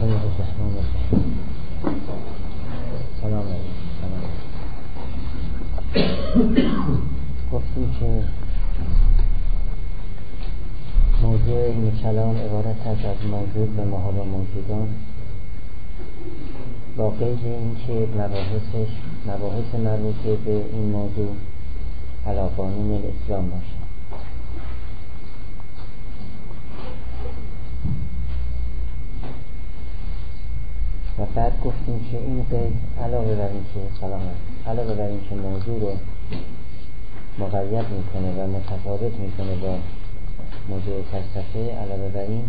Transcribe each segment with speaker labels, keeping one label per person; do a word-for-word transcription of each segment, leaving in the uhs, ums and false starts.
Speaker 1: بسم الله الرحمن الرحیم. سلام علیکم. گفتیم که موضوع این کلام عبارت است از موجود و محال موجودان، با قید این که مباحثش مباحث مربوطه به این موضوع علی قانون الاسلام باشه. و بعد گفتیم که این قید علاوه بر این که سلام علاوه بر این که موضوع رو مقید میکنه و متفاوت میکنه با موضوع فلسفه، علاوه بر این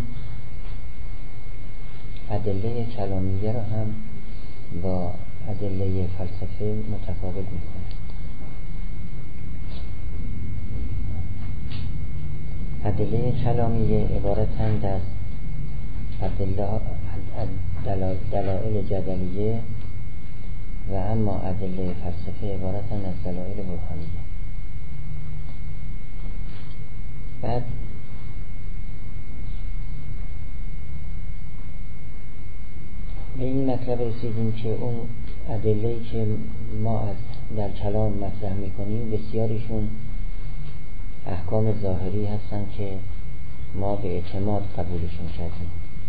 Speaker 1: ادله کلامیه رو هم با ادله فلسفه متفاوت میکنه. ادله کلامیه عبارتند از دلائل جدلیه و اما ادله فلسفه عبارتند از دلائل برهانیه. بعد به این مطلب رسیدیم که اون ادله‌ای که ما از در کلام مطرح میکنیم بسیاریشون احکام ظاهری هستن که ما به اعتماد قبولشون کردیم.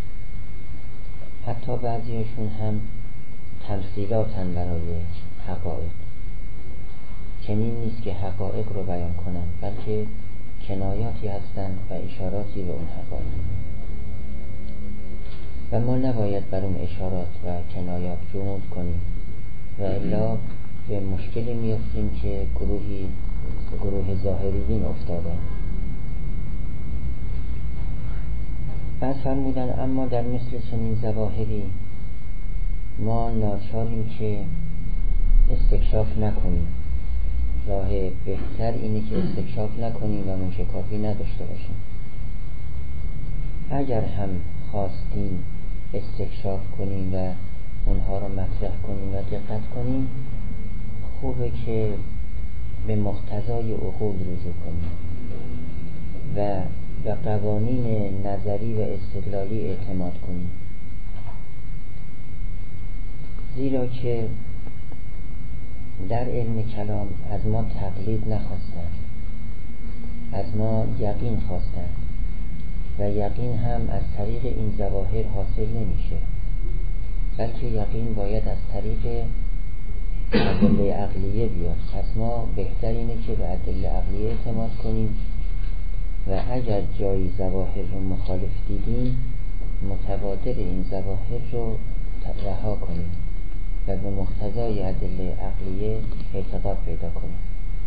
Speaker 1: حتی بعضیشون هم تمثیلاتن برای حقایق. چنین نیست که حقایق رو بیان کنن، بلکه کنایاتی هستن و اشاراتی به اون حقایق. و ما نباید بر اون اشارات و کنایات جمود کنیم و الا به مشکلی میفتیم که گروهی گروه ظاهریین افتادن. بعد فرمودن اما در مثل چنین ظواهری ما ناچاریم که استکشاف نکنیم. راه بهتر اینه که استکشاف نکنیم و موشکافی نداشته باشیم. اگر هم خواستیم استکشاف کنیم و اونها رو مطرح کنیم و دقت کنیم، خوبه که به مقتضای عقول رجوع کنیم و و قوانین نظری و استدلالی اعتماد کنیم، زیرا که در علم کلام از ما تقلید نخواستند، از ما یقین خواستند و یقین هم از طریق این ظواهر حاصل نمیشه، بلکه یقین باید از طریق ادله عقلیه بیاد. پس ما بهتر اینه که به ادله عقلیه اعتماد کنیم و اگر جایی ظواهر رو مخالف دیدیم متبادر این ظواهر رو رها کنیم و به مقتضای ادله عقلیه اعتقاد پیدا کنیم.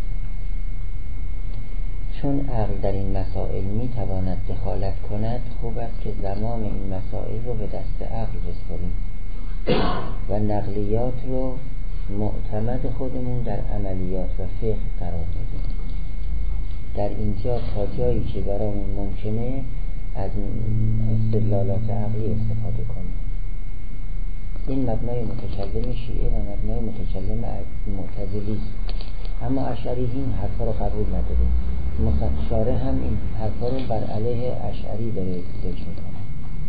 Speaker 1: چون عقل در این مسائل می تواند دخالت کند، خوب است که زمام این مسائل رو به دست عقل بسپاریم و نقلیات رو معتمد خودمون در عملیات و فقه قرار بدیم. در اینجا تا جایی که برامون ممکنه از استدلالات عقلی استفاده کنیم. این مبنای متکلم شیعه و مبنای متکلم معتزلی است، اما اشعری این حرفا رو قبول نداره. مستشاره هم این حرفا رو بر علیه اشعری داره ذکر میکنه.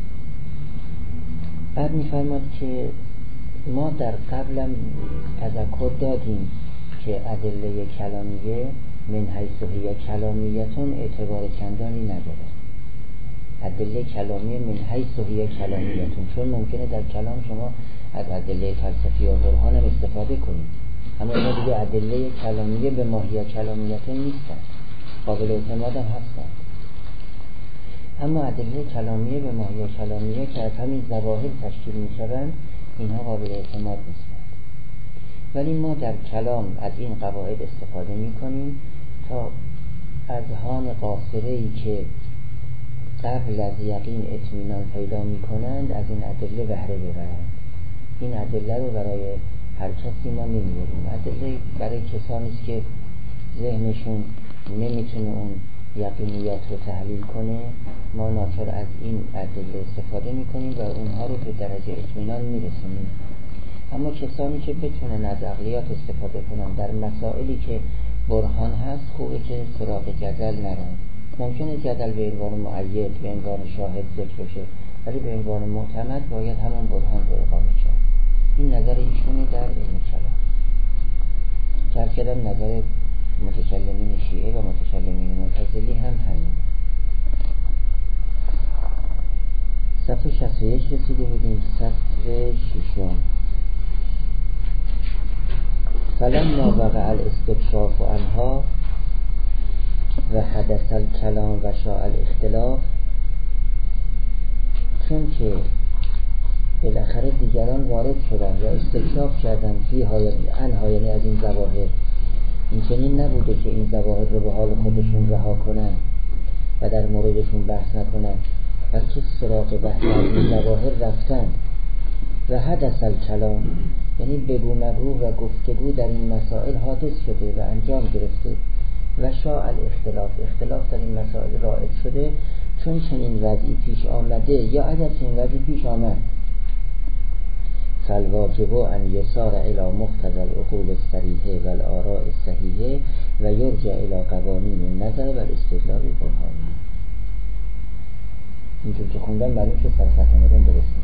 Speaker 1: بعد میفرماد که ما در قبلم تذکر دادیم که ادله کلامیه من حیث هی کلامیتون اعتبار چندانی نداره. ادله کلامیه من حیث هی کلامیتون، چون ممکنه در کلام شما از ادله فلسفی و برهان هم استفاده کنید، اما اینا دیگه ادله کلامیه به ماهی کلامیتون نیستن، قابل اعتماد هم هستن. اما ادله کلامیه به ماهی کلامیه که از همین ظواهر تشکیل میشوند، اینها قابل اعتماد نیستند. ولی ما در کلام از این قواعد استفاده میکنیم تا اذهان قاصره‌ای که قبل از یقین اطمینان پیدا میکنند از این ادله بهره ببرند. این ادله رو برای هر کسی ما نمیاریم. ادله برای کسانی است که ذهنشون نمیتونه اون یقینیات رو تحلیل کنه، ما ناچار از این ادله استفاده میکنیم و اونها رو به درجه اطمینان میرسونیم. اما کسانی که بتونن از عقلیات استفاده کنن در مسائلی که برهان هست، خوبه که سراغ جدل نرن. ممکنه جدل به عنوان مؤید به عنوان شاهد ذکر بشه، ولی به عنوان معتمد باید همون برهان رو اقامه کرد. این نظر ایشونی در علم کلام. که کردم نظر متکلمین شیعه و متکلمین معتزلی هم همین. صفحه شصت و یک رسیده بودیم. صفحه ششم. فلما وقع الاستکشاف عنها و حدث الکلام و شاء الاختلاف، چون که بالاخره دیگران وارد شدن و استکشاف کردن فی های عنها، یعنی از این ظواهر، این چنین نبوده که این ظواهر رو به حال خودشون رها کنن و در موردشون بحث نکنن، بلکه سراغ بحث از این ظواهر رفتن. و حدث الکلام یعنی بگو مگو و گفتگو در این مسائل حادث شده و انجام گرفته. و شاء الاختلاف، اختلاف در این مسائل رائج شده، چون چنین وضعی پیش آمده یا اگر چنین وضعی پیش آمد. فالواجب ان یسار الی مقتضی العقول الصریحه و الآراء الصحیحه و یرجع الی قوانین النظر و الاستدلال البرهانی. اینجور که خوندم معلوم شد صرفت آمدن درسته.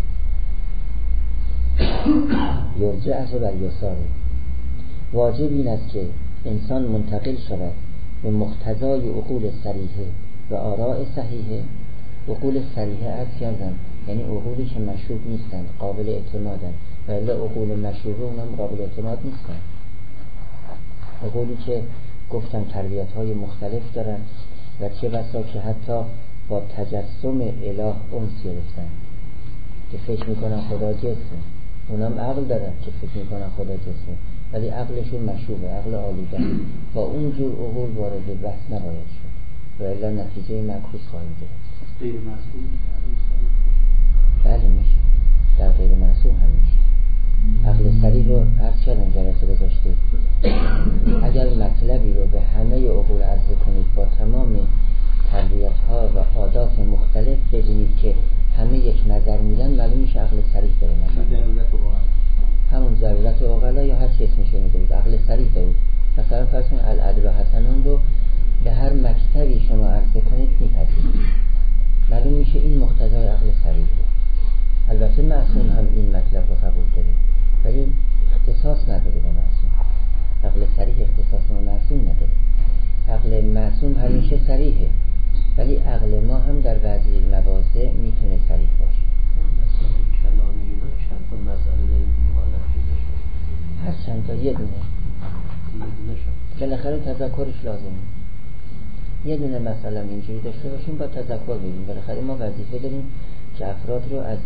Speaker 1: یرجع از بر یساره، واجب این است که انسان منتقل شود به مقتضای عقول صریحه و آراء صحیحه. عقول صریحه عرض کردم یعنی عقولی که مشروط نیستن، قابل اعتمادن، ولی عقول مشروطه اونم قابل اعتماد نیستن. عقولی که گفتم تربیت های مختلف دارن و چه بسا که حتی با تجسم اله انس گرفتن که فکر میکنن خدا جسمه. اونم عقل دارن که فکر میکنن خدا جسمه، ولی عقلشون مشروبه، عقل آلوده. با اونجور عقول وارد بحث نباید شد و الا نتیجه معکوس خواهیم گرفت.
Speaker 2: غیر معصوم
Speaker 1: بله میشه، در غیر معصوم هم میشه. عقل سریع رو عرض کردم جلسه گذاشته، اگر مطلبی رو به همه عقول عرضه کنید با تمام تربیت ها و عادات مختلف، ببینید که همه یک نظر میدن، معلوم میشه عقل سریع داره نظر.
Speaker 2: ضرورت
Speaker 1: همون ضرورت عقلا یا هر چی اسمش رو میذارید، عقل سریع دارید. مثلا فرض کنید العدل و حسنون رو به هر مکتبی شما عرضه کنید میپذیرید، معلوم میشه این مقتضای عقل سریعه. البته معصوم هم این مطلب رو قبول داره ولی اختصاص نداره به معصوم. عقل سریع اختصاص به معصوم نداره. عقل معصوم همیشه سریعه، ولی عقل ما هم در بعضی مواضع میتونه سریع باشه.
Speaker 2: مسائل کلامی اینا چند تا مسئله داریم که مالک شده؟
Speaker 1: هر چند تا یه دونه
Speaker 2: یه دونه شد.
Speaker 1: بالاخره تذکرش لازمه. یه دونه مثلا اینجوری داشته باشیم با تذکر بگیم. بالاخره ما وظیفه داریم که افراد رو از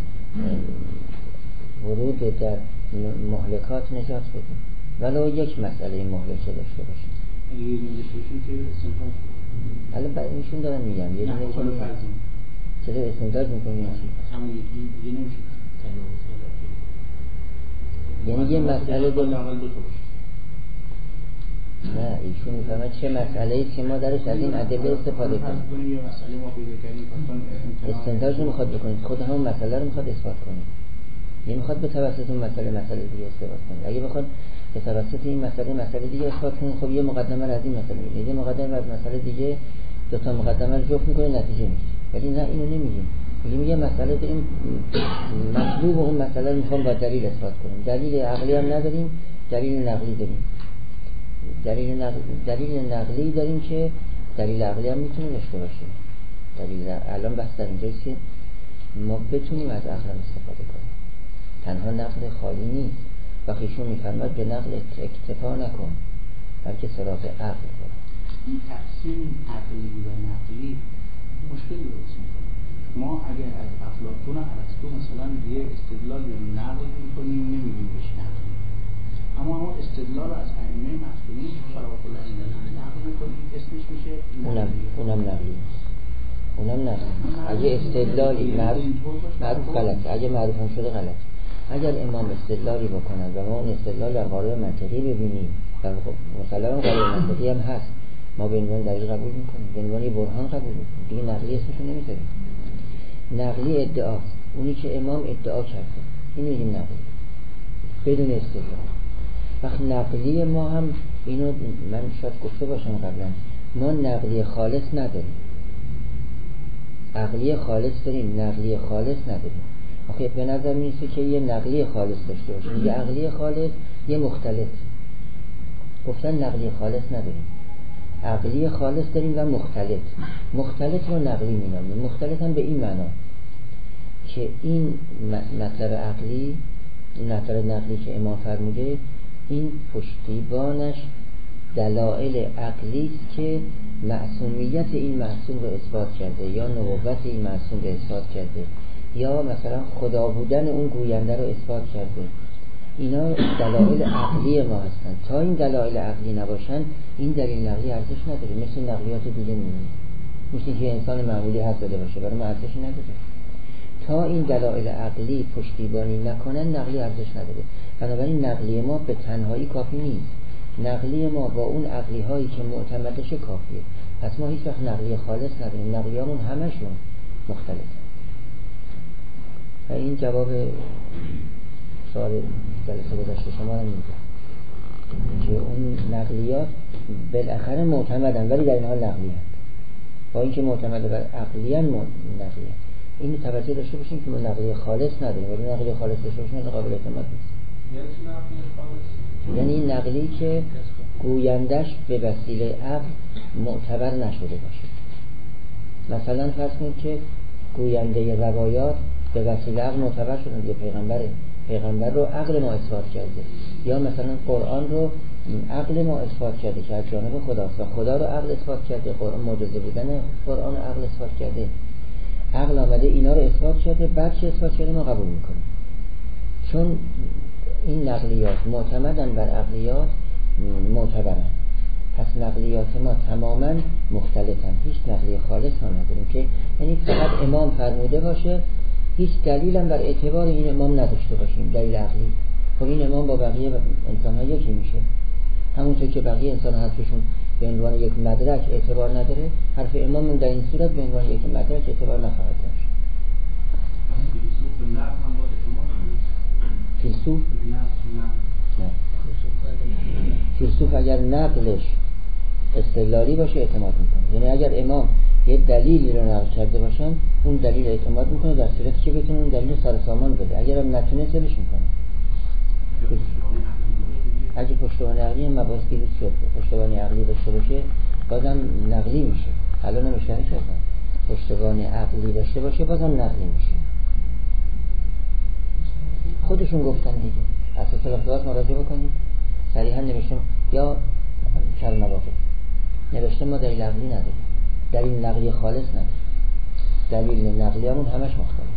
Speaker 1: ورود در مهلکات نجات بدیم، ولو یک مسئله مهلکه داشته باشیم.
Speaker 2: اگه یه دونه داشته باشیم که استنتاج کنیم.
Speaker 1: حالا برای اینشون دارم میگم یه دونه که
Speaker 2: فرضیم
Speaker 1: چرا استنتاج میکنیم؟
Speaker 2: همون یکی دیگه نمیشه
Speaker 1: یعنی یه مسئله دو
Speaker 2: اول دو تا باشه.
Speaker 1: نه ایشون میفهمه چه مسئله ای که ما درش از این ادله استفاده کنیم.
Speaker 2: یه مسئله ما پیدا کردیم
Speaker 1: استنتاج رو میخواد بکنید، خود همون مسئله رو میخواد اثبات کنید. یعنی میخواد به توسط اون مسئله مسئله دیگه اثبات کنید. اگه بخواد به توسط این مسئله مسئله دیگه اثبات کنید، خب یه مقدمه رو از این مسئله میگیرید، یه مقدمه از مسئله دیگه، دو تا مقدمه رو جفت میکنه نتیجه میگیره. ولی نه اینو نمیگیم. میگیم یه مسئله داریم، مطلوب اون مسئله رو میخوام با دلیل اثبات کنیم. دلیل عقلی هم نداریم، دلیل نقلی داریم. دلیل نقل... دلیل نقلی داریم که دلیل عقلی هم میتونه داشته باشیم. دلیل الان بحث در اینجاست که ما بتونیم از عقل استفاده کنیم. تنها نقل خالی نیست. وقتی ایشون میفرماد به نقل اکتفا نکن، بلکه سراغ عقل برو.
Speaker 2: این تقسیم عقلی و نقلی مشکل درست میکنه. ما اگر از افلاطون و ارسطو مثلا یه استدلال رو نقل میکنیم نمیگیم بهش نقلی، اما اون استدلال رو از ائمه معصومین صلوات الله علیهم نقل میکنیم، اسمش میشه
Speaker 1: اونم اونم نقلی اونم نقلی. اگه استدلالی معروف معروف غلطه، اگه معروف هم شده غلطه. اگر امام استدلالی بکنن و ما اون استدلال در قالب منطقی ببینیم و مثلا قالب منطقی هم هست، ما به عنوان دلیل قبول میکنیم، به عنوان برهان قبول میکنیم، دیگه نقلی اسمشو نمیذاریم. نقلی ادعاست، اونی که امام ادعا کرده اینو میگیم نقلی بدون استدلال. وقت نقلی ما هم اینو من شاید گفته باشم قبلا، ما نقلی خالص نداریم. عقلی خالص داریم، نقلی خالص نداریم. آخه به نظر میرسه که یه نقلی خالص داشته باشیم، یه عقلی خالص، یه مختلط. گفتن نقلی خالص نداریم، عقلی خالص داریم و مختلط. مختلط رو نقلی مینامیم. مختلط هم به این معنا که این مطلب عقلی، مطلب نقلی که امام فرموده، این پشتیبانش دلائل عقلی است که معصومیت این معصوم رو اثبات کرده، یا نبوت این معصوم رو اثبات کرده، یا مثلا خدا بودن اون گوینده رو اثبات کرده. اینا دلایل عقلی ما هستن. تا این دلایل عقلی نباشن این دلیل نقلی ارزش نداره. مثل نقلیات دیگه میمونه، مثل که انسان معمولی حد داده باشه، برای ما ارزشی نداره. تا این دلایل عقلی پشتیبانی نکنن نقلی ارزش نداره. بنابراین نقلی ما به تنهایی کافی نیست. نقلی ما با اون عقلی هایی که معتمدشه کافیه. پس ما هیچ وقت نقلی خالص نداریم، نقلیامون همشون مختلفه. و این جواب سوال جلسه گذشته شما رو میده که اون نقلیات بالاخره معتمدن ولی در این حال نقلی هست. با اینکه معتمد بر عقلی هست نقلی هست. این توجه داشته باشیم که ما نقلی خالص نداریم. ولی نقلی خالص داشته باشیم قابل اعتماد نیست. یعنی نقلی که گویندش به وسیله عقل معتبر نشده باشه. مثلا فرض کنید که گوینده روایات به وسیله عقل معتبر شدن، یه پیغمبره، پیغمبر رو عقل ما اثبات کرده، یا مثلا قرآن رو عقل ما اثبات کرده که از جانب خداست و خدا رو عقل اثبات کرده، قرآن معجزه بودن قرآن رو عقل اثبات کرده. عقل آمده اینا رو اثبات کرده، بعد چه اثبات کرده ما قبول میکنیم. چون این نقلیات معتمدن بر عقلیات معتبرن، پس نقلیات ما تماما مختلفن. هیچ نقلی خالص ما نداریم که یعنی فقط امام فرموده باشه، هیچ دلیل هم بر اعتبار این امام نداشته باشیم، دلیل عقلی. خب این امام با بقیه انسان ها یکی میشه. همونطور که بقیه انسان ها حرفشون به عنوان یک مدرک اعتبار نداره، حرف امام در این صورت به عنوان یک مدرک اعتبار نخواهد داشت. فیلسوف نه، فیلسوف اگر نقلش استدلالی باشه اعتماد میکنه. یعنی اگر امام یه دلیلی رو نقل کرده باشن اون دلیل اعتماد میکنه، در صورتی که بتونه اون دلیل سر سامان بده. اگر هم نتونه سرش میکنه. اگه پشتوانه عقلی هم مباحث دیروز شد، پشتوانه عقلی داشته باشه بازم نقلی میشه. الان هم اشاره کردم پشتوانه عقلی داشته باشه بازم نقلی میشه. خودشون گفتن دیگه. اساس الاختلاف مراجعه بکنید، صریحا نوشتم یا کلمه واقع نوشته ما دلیل عقلی نداریم، دلیل نقلی خالص نداریم، دلیل نقلی همون همش مختلف.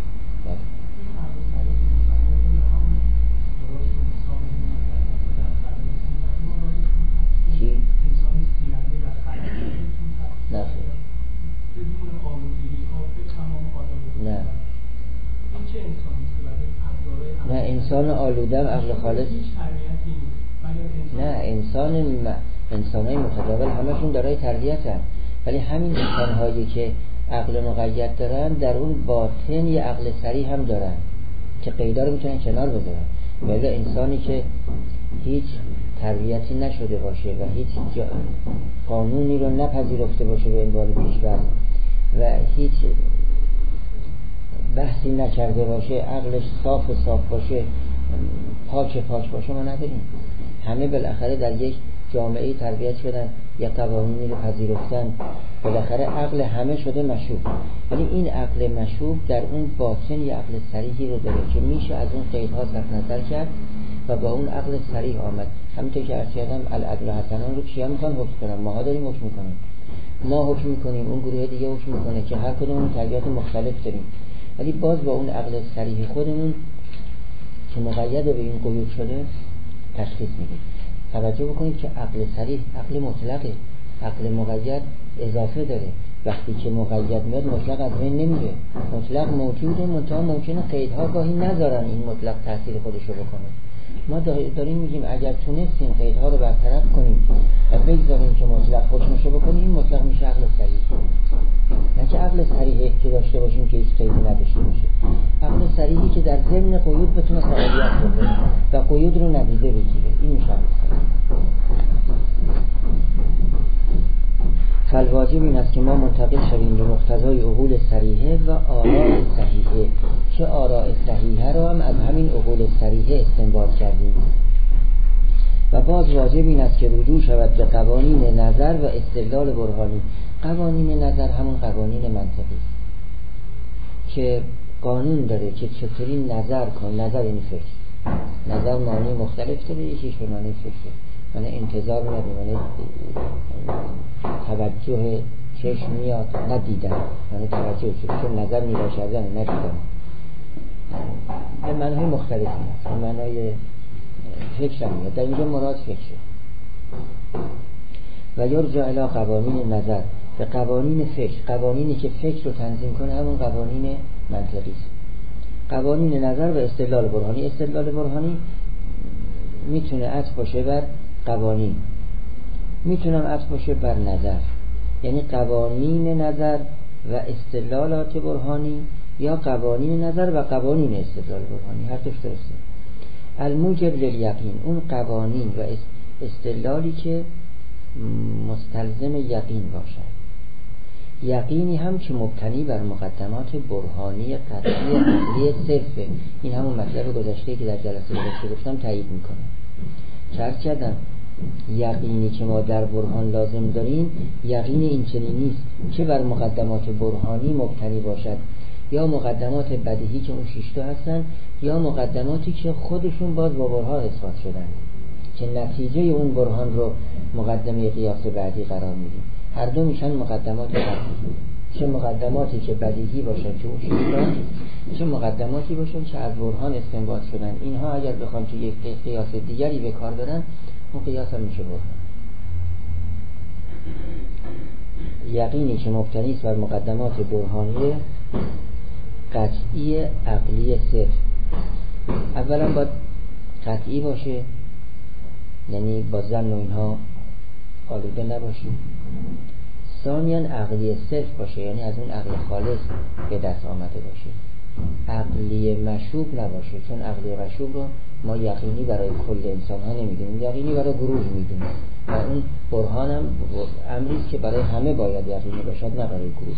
Speaker 1: چی؟ نه نه نه انسان آلوده عقل خالص نه. انسان م... انسان‌های متداول همشون دارای تربیت هم، ولی همین انسان‌هایی که عقل مقید دارن در اون باطن یه عقل صریح هم دارن که قیدا رو میتونن کنار بذارن. ولی انسانی که هیچ تربیتی نشده باشه و هیچ جا... قانونی رو نپذیرفته باشه به عنوان پیش‌برد و هیچ بحثی نکرده باشه، عقلش صاف و صاف باشه، پاک پاک باشه، ما نداریم. همه بالاخره در یک جامعه تربیت شدن، یک قوانینی رو پذیرفتن، بالاخره عقل همه شده مشوب. ولی این عقل مشوب در اون باطن یک عقل صریحی رو داره که میشه از اون قیدها صرف نظر کرد و با اون عقل صریح آمد. همونطور که عرض کردم العدل حسنان رو کیا میخوان حکم کنن؟ ماها داریم حکم میکنیم. ما حکم میکنیم، اون گروه دیگه حکم میکنه که هر کدوم تربیت مختلف داریم، ولی باز با اون عقل صریح خودمون که مقید به این قیود شده تشخیص میدیم. توجه بکنید که عقل صریح عقل مطلقه، عقل مقید اضافه داره. وقتی که مقید میاد مطلق از بین نمیره. مطلق موجوده، منتها ممکنه قیدها گاهی نذارن این مطلق تاثیر خودش رو بکنه. ما داریم میگیم اگر تونستیم قیدها رو برطرف کنیم و بگذاریم که مطلق حکمشو بکنیم، این مطلق میشه عقل صریح. نه که عقل صریحی که داشته باشیم که هیچ قیدی نداشته باشه. عقل صریحی که در ضمن قیود بتونه فعالیت بکنه و قیود رو نادیده بگیره، این میشه عقل صریح. فالواجب این است که ما منتقل شویم به مقتضای عقول صریحه و آراء صحیحه، که آراء صحیحه را هم از همین عقول صریحه استنباط کردیم. و باز واجب این است که رجوع شود به قوانین نظر و استدلال برهانی. قوانین نظر همون قوانین منطقی که قانون داره که چطوری نظر کن. نظر یعنی فکر. نظر معنی مختلف داره، یکیش به معنی فکر، معنی انتظار میاد، معنی توجه چشم میاد، ندیدن معنی توجه چون نظر نگاه کردن ندیدن، به معنی مختلف میاد، به معنی فکر هم میاد. در اینجا مراد فکره. و یرجع الی قوانین نظر، به قوانین فکر، قوانینی که فکر رو تنظیم کنه همون قوانین منطقی است. قوانین نظر و استدلال برهانی. استدلال برهانی میتونه عطف باشه بر قوانین، میتونم عطف باشه بر نظر، یعنی قوانین نظر و استدلالات برهانی یا قوانین نظر و قوانین استدلال برهانی، هر دوش درسته. الموجب للیقین، اون قوانین و استدلالی که مستلزم یقین باشد. یقینی هم که مبتنی بر مقدمات برهانی قطعی عقلی صرفه. این همون مطلب گذشته که در جلسه گذشته گفتم تایید میکنه. چرا کردم یقینی که ما در برهان لازم داریم یقین این چنین نیست که بر مقدمات برهانی مبتنی باشد، یا مقدمات بدیهی که اون شیشتا هستن، یا مقدماتی که خودشون باز با برهان اثبات شدن که نتیجه اون برهان رو مقدمه قیاس بعدی قرار میدیم. هر دو میشن مقدمات بدیهی، چه مقدماتی که بدیهی باشن که اون شیشتا، چه مقدماتی باشن که از برهان استنباط شدن. اینها اگر بخوان توی یک قیاس دیگری به کار برن، اون قیاس هم میشه برهان. یقینی که مبتنی است بر مقدمات برهانی قطعی عقلی صرف. اولا باید قطعی باشه، یعنی با ظن و اینها آلوده نباشیم. ثانیاً عقلی صرف باشه، یعنی از اون عقل خالص به دست آمده باشه. عقلی مشوب نباشه، چون عقلی مشوب رو ما یقینی برای کل انسان ها نمیدونیم، یقینی برای گروه میدونیم و اون برهان هم امریست که برای همه باید یقینی باشد، نه برای گروه.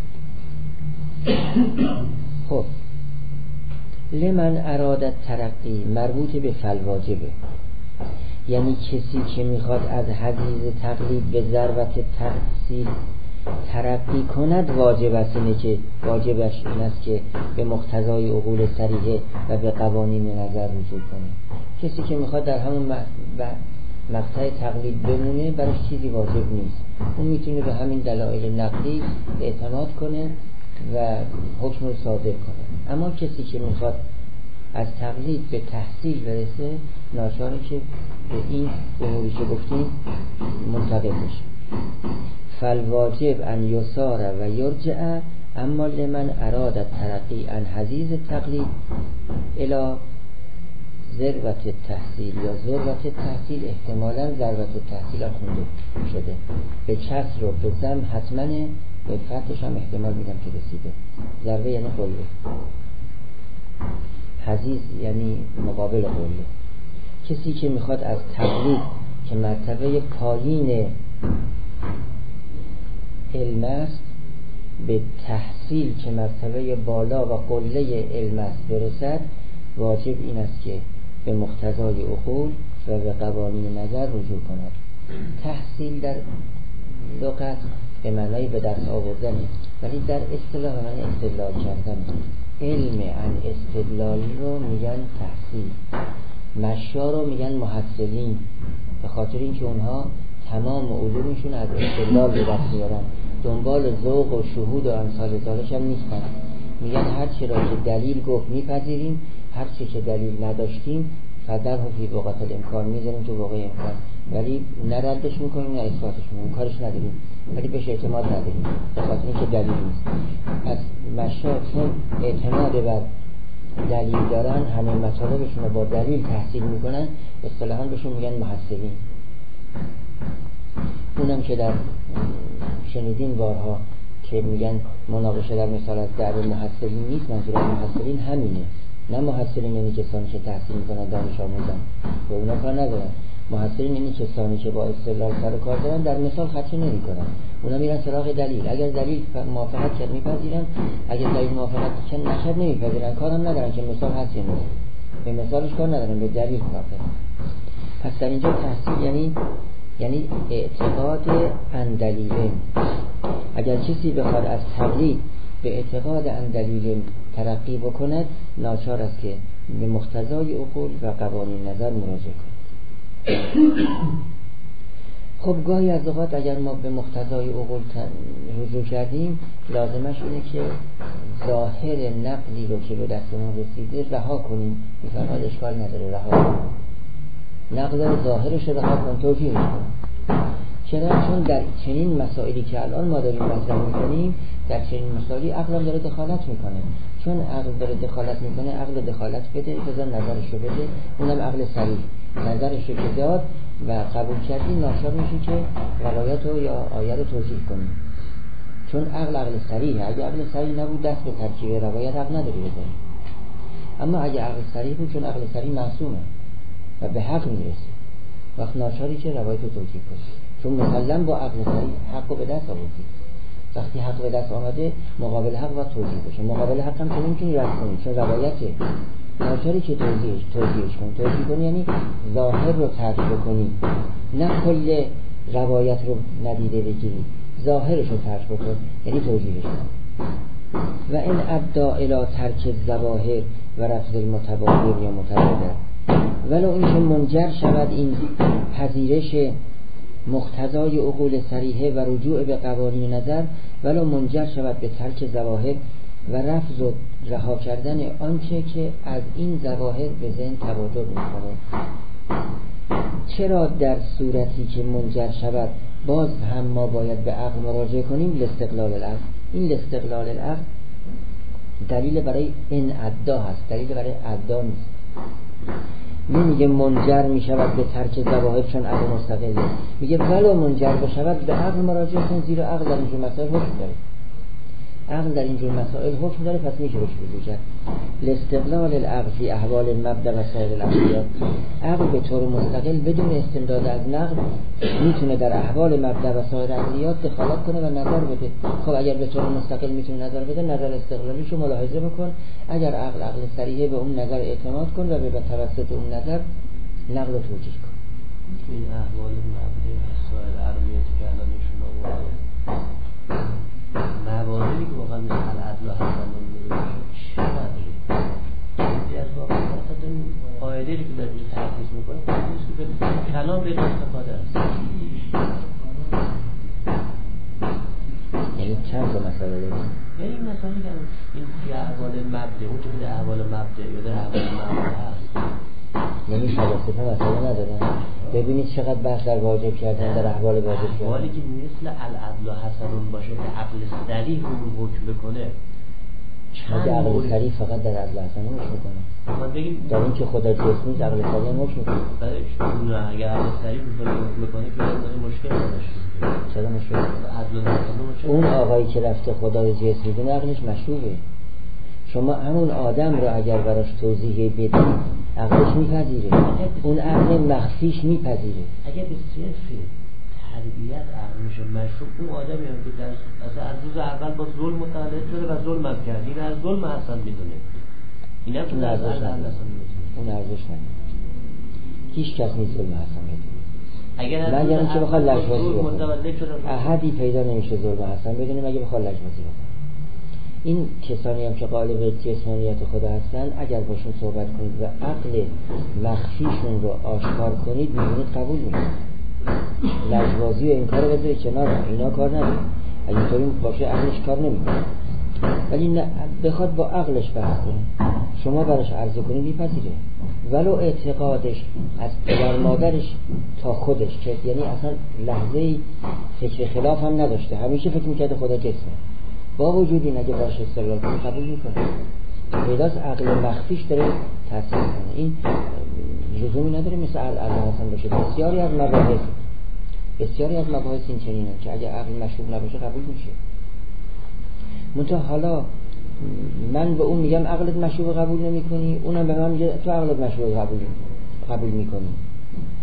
Speaker 1: خب لمن اراد ترقی مربوط به فالواجبه، یعنی کسی که میخواد از حدیث تقلید به ضربت تحصیل ترقی کند، واجب است اینه که واجبش این است که به مقتضای عقول صریحه و به قوانین نظر رجوع کنه. کسی که میخواد در همون مقطع تقلید بمونه برای چیزی واجب نیست، اون میتونه به همین دلایل نقلی اعتماد کنه و حکم رو صادر کنه. اما کسی که میخواد از تقلید به تحصیل برسه، ناچاره که به این اموری که گفتیم منتقل بشه. فالواجب ان یسار و یرجع، اما لمن اراد ترقی ان حدیث تقلید الى ذروت التحصیل یا ذروت التحصیل، احتمالاً ذروت التحصیل هم خونده شده به کسر و به ضم، حتما به فتحش هم احتمال میدم که رسیده. ذروه یعنی قله، حدیث یعنی مقابل قله. کسی که میخواد از تقلید که مرتبه پایین علم است به تحصیل که مرتبه بالا و قله علم است برسد، واجب این است که به مقتضای عقول و به قوانین نظر رجوع کند. تحصیل در لغت به معنای به دست آوردنه، ولی در اصطلاح معنی استدلال کردن. علم عن استدلال رو میگن تحصیل، مشیا رو میگن محصلین، به خاطر اینکه اونها تمام علومشون از استدلال به دست میارن، دنبال ذوق و شهود و امثال ذالک هم نیستن. میگن هر چی را که دلیل گفت میپذیریم، هر چی که دلیل نداشتیم فدر و فی وقت الامکان میذاریم تو واقع امکان، ولی نه ردش میکنیم نه اثباتش میکنیم، کارش نداریم، ولی بهش اعتماد نداریم به خاطر اینکه دلیل نیست. از مشایخ چون اعتماد بر دلیل دارن، همه مطالبشون رو با دلیل تحصیل میکنن، اصطلاحاً بهشون میگن محصلین. اونم که در شنیدین بارها که میگن مناقشه در مثال از دعوی محصلین نیست، منظور از محصلین همینه، نه محصلین یعنی کسانی که تحصیل میکنن، دانش آموزن، به اونا کار ندارن. محصلین اینی کسانی که با استدلال سر و کار دارن در مثال خدشه نمی کنن، اونا میرن سراغ دلیل. اگر دلیل موافقت کرد میپذیرن، اگر دلیل موافقت نکرد نمیپذیرن، کارم ندارن که مثال هست یا نه، به مثالش کار ندارن، به دلیل کار دارن. پس در اینجا تحصیل یعنی یعنی اعتقاد اندلیل. اگر کسی بخواد از تقلید به اعتقاد اندلیل ترقی بکند، ناچار است که به مقتضای عقول و قوانین نظر مراجعه کند. خب گاهی از اوقات اگر ما به مقتضای عقول رجوع کردیم، لازمش اینه که ظاهر نقلی رو که به دستمون رسیده رها کنیم. میفرماد اشکال نداره، رها کنیم نقل ظاهرش رو رها کن، توجیه کنیم. چرا؟ چون در چنین مسائلی که الان ما داریم مطرح میکنیم، در چنین مسائلی عقل هم داره دخالت میکنه. چون عقل داره دخالت میکنه، عقل دخالت بده، بذار نظرش رو بده، اونم عقل صریح نظرش رو که داد و قبول کردی، ناچار میشه که روایت رو یا آیه رو توجیه کنیم. چون عقل عقل صریحه. اگه عقل صریح نبود دست به ترکیب روایت عقل نداری بزنی. اما اگه عقل صریح بود، چون عقل صریح معصومه و به حق میرسه، وقت ناچاری که روایت رو توجیه کنی. چون مسلم با عقل صریح حق رو به دست آوردی. وقتی حق به دست آمده، مقابل حق باید توجیه بشه. مقابل حق هم تو نمیتونی رد کنی، چون روایته. ناچاری که توجیهش توجیهش کنی. توجیه کنی یعنی ظاهر رو ترک بکنی، نه کل روایت رو ندیده بگیری، ظاهرش رو ترک بکن، یعنی توجیهش کنی. و این ابدا الی ترک الظواهر و رفض المتبادر یا متبادر، ولو اینکه منجر شود این پذیرش مقتضای عقول صریحه و رجوع به قوانین نظر، ولو منجر شود به ترک ظواهر و رفض و رها کردن آنچه که از این ظواهر به ذهن تبادر میکنه. چرا در صورتی که منجر شود باز هم ما باید به عقل مراجعه کنیم؟ لاستقلال العقل. این لاستقلال العقل دلیل برای این ادعا هست، دلیل برای ادعا نیست. نمیگه منجر میشود به ترک ظواهر چون عقل مستقله، میگه ولو منجر بشود به عقل مراجعه کن، زیرا عقل در اینجور مسائل حکم داره. عقل در اینجور مسائل حکم داره، پس میشه روش رجوع کرد. لاستقلال العقل فی احوال المبدا و سایر العقلیات. عقل به طور مستقل بدون استمداد از نقل میتونه در احوال مبدا و سایر العقلیات دخالت کنه و نظر بده. خب اگر به طور مستقل میتونه نظر بده، نظر استقلالیش رو ملاحظه بکن. اگر عقل عقل صریحه، به اون نظر اعتماد کن و به توسط اون نظر نقل رو توجیه کن.
Speaker 3: این احوال مبدا و سایر العقلیات که الان ایشون آورده، موادی که واقعا مثل العدل و حسنون میشه چقدره؟ یکی از واقعا خاطر این قاعده که در اینجا تحقیص میکنه، تحقیص که به کلام به استفاده است.
Speaker 1: یعنی چند تا مسئله داریم؟
Speaker 3: یعنی این مسئله که این توی احوال مبدا، اون که در احوال مبدا یا در احوال مبدا هست،
Speaker 1: یعنی فلسفه مسئله ندارن. ببینید چقدر بحث در واجب کردن، در احوال واجب کردن.
Speaker 3: احوالی که مثل العدل و حسنون باشه که عقل صریح رو حکم بکنه،
Speaker 1: چند عقل صریح فقط در عدل و حسنون حکم میکنه. در این که خدا جسمی عقل صریح هم حکم میکنه.
Speaker 3: نه، اگر عقل صریح حکم بکنه که مشکل نداشته.
Speaker 1: چرا مشکل؟
Speaker 3: عدل و حسنون
Speaker 1: اون آقایی که رفته خدای جسم میدونه عقلش مشروبه. شما همون آدم رو اگر براش توضیح بدید، عقلش میپذیره، اون عقل مخفیش میپذیره.
Speaker 3: اگر به صرف تربیت عقل میشه مشروب، اون آدمی هم که در اصلا از روز اول با ظلم متولد شده و ظلم هم کرد، این از ظلم حسن میدونه، این هم که از ظلم حسن میدونه،
Speaker 1: اون ارزش نداره. هیچ کس نیست ظلم حسن میدونه.
Speaker 3: اگر از
Speaker 1: مگر اینکه بخواد لجبازی
Speaker 3: متولد شده،
Speaker 1: احدی پیدا نمیشه ظلم حسن بدونه مگه بخواد لجبازی بکنه. این کسانی هم که قالب جسمانیت خدا هستن، اگر باشون صحبت کنید و عقل مخفیشون رو آشکار کنید، میبینید قبول میکنید. لجبازی و این کار رو بذارید کنار، اینا کار نداره. اگه اینطوری باشه عقلش کار نمیکنه. ولی نه، بخواد با عقلش بحث کنه، شما براش عرضه کنید میپذیره. ولو اعتقادش از پدر مادرش تا خودش، که یعنی اصلا لحظه‌ای فکر خلاف هم نداشته، همیشه فکر میکرده خدا جسمه، با وجود این اگه باشه استقلال کنه قبول میکنه. پیداست عقل مخفیش داره تاثیر کنه. این لزومی نداره مثل عقل حسن باشه. بسیاری از مباحث بسیاری از مباحث این چنینه که اگه عقل مشروب نباشه قبول میشه. منتها حالا من به اون میگم عقلت مشروب قبول نمی کنی، اونم به من میگه تو عقلت مشروب قبول قبول میکنی.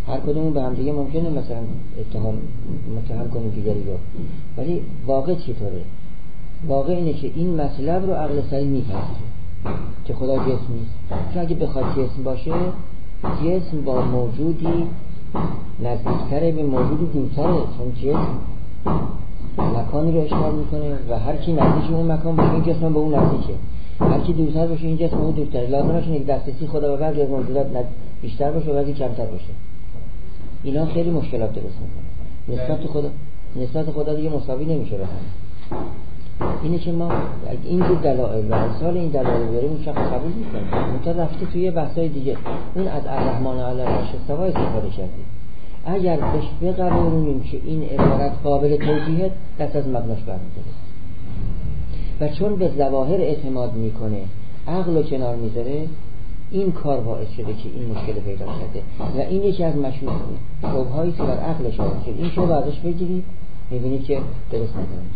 Speaker 1: هر کدومون به هم دیگه ممکنه مثلا اتهام متهم کنیم دیگری رو، ولی واقع چطوره؟ واقع اینه که این مطلب رو عقل سلیم میپذیره که خدا جسم نیست. چون اگه بخواد جسم باشه، جسم با موجودی نزدیکتره به موجودی دورتره، چون جسم مکانی رو اشغال میکنه و هر کی نزدیک اون مکان باشه این جسم به اون نزدیکه، هر کی دورتر باشه این جسم اون دورتره. لازم باشه یک دسترسی خدا به بعضی از موجودات بیشتر باشه و بعضی کمتر باشه. اینا خیلی مشکلات درست میکنه. نسبت خدا نسبت خدا دیگه مساوی نمیشه به هم. اینه که ما اینجور دلائل و امثال این دلائل بیاریم اون شخص قبول میکنه. منتها رفته توی بحثای دیگه، اون از الرحمن علی العرش استوی استفاده کردیم. اگر بهش بقبولونیم که این عبارت قابل توجیه، دست از مبناش برمی‌داره و چون به ظواهر اعتماد میکنه، عقل رو کنار میذاره، این کار باعث شده که این مشکل پیدا شده و این یکی از مشهور شبهایی که بر عقلش آورده شده. این شبه ازش بگیرید میبینید که درست ندارید.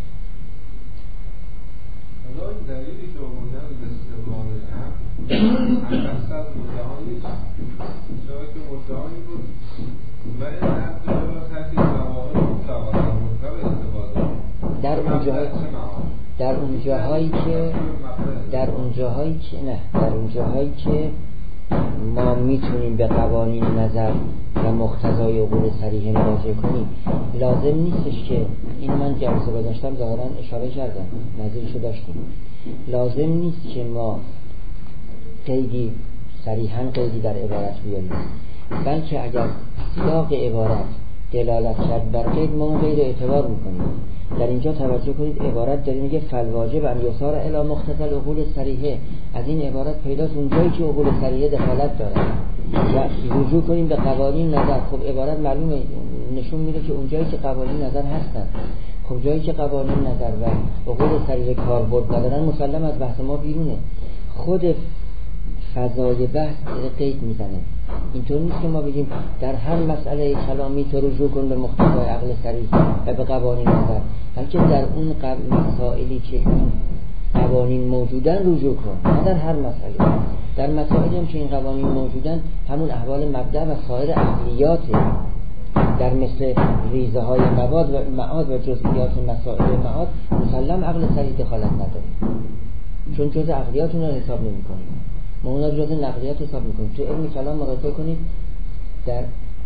Speaker 4: حالا دلیلی که اومدن به استقلال عقل اصلا مدعایی جایی که مدعایی بود و این عقل رو تحصیل ظواهر مطلقا مطلق استفاده
Speaker 1: در اون جاهایی در اون جاهایی که در اون جاهایی که نه در اون جاهایی که ما میتونیم به قوانین نظر و مقتضای عقول صریحه مراجعه کنیم، لازم نیستش که این من جلسه گذاشتم ظاهرا اشاره کردم، نظیرشو داشتیم، لازم نیست که ما قیدی صریحاً قیدی در عبارت بیاریم، بلکه اگر سیاق عبارت دلالت کرد بر قید، ما اون قید اعتبار میکنیم. در اینجا توجه کنید، عبارت داره میگه فالواجب ان یصار الی مقتضی العقول الصریحه. از این عبارت پیداست اونجایی که عقول صریحه دخالت داره و رجوع کنیم به قوانین نظر. خب عبارت معلومه نشون میده که اونجایی که قوانین نظر هستن، خب جایی که قوانین نظر و عقول صریحه کاربرد ندارن مسلم از بحث ما بیرونه. خود فضای بحث قید میزنه. اینطور نیست که ما بگیم در هر مسئله کلامی تو رجوع کن به مقتضای عقل صریح و به قوانین نظر، بلکه در اون مسائلی که این قوانین موجودن رجوع کن، نه در هر مسئله. در مسائلی هم که این قوانین موجودن، همون احوال مبدأ و سایر عقلیاته، در مثل ریزه های مواد و معاد و جزئیات مسائل معاد مسلم عقل صریح دخالت نداره، چون جز عقلیاتون رو حساب نمی کنیم، ما اونا جز نقلیات حساب میکنیم. تو علم کلام مراجعه کنید، در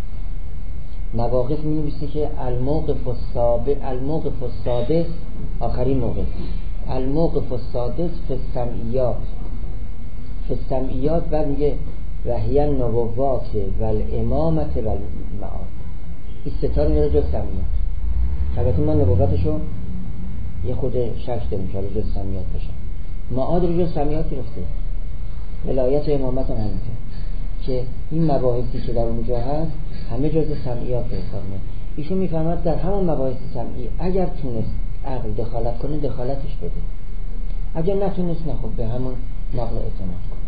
Speaker 1: مواقف می‌نویسه که الموقف السابق الموقف السادس آخرین موقف الموقف السادس فی السمعیات فی السمعیات بعد میگه وحی النبوات و الامامت و المعاد. این ستا رو میاره جز سمعیات. البته ما نبوتشو یه خود شک داریم که جز سمعیات بشه، معاد رو جز سمعیات گرفته، ولایت و امامت هم همینطور، که این مباحثی که در اونجا هست همه جز سمعیات به حساب میاد. ایشون میفرماد در همون مباحث سمعی اگر تونست عقل دخالت کنه دخالتش بده، اگر نتونست نه، خب به همون نقل اعتماد کن.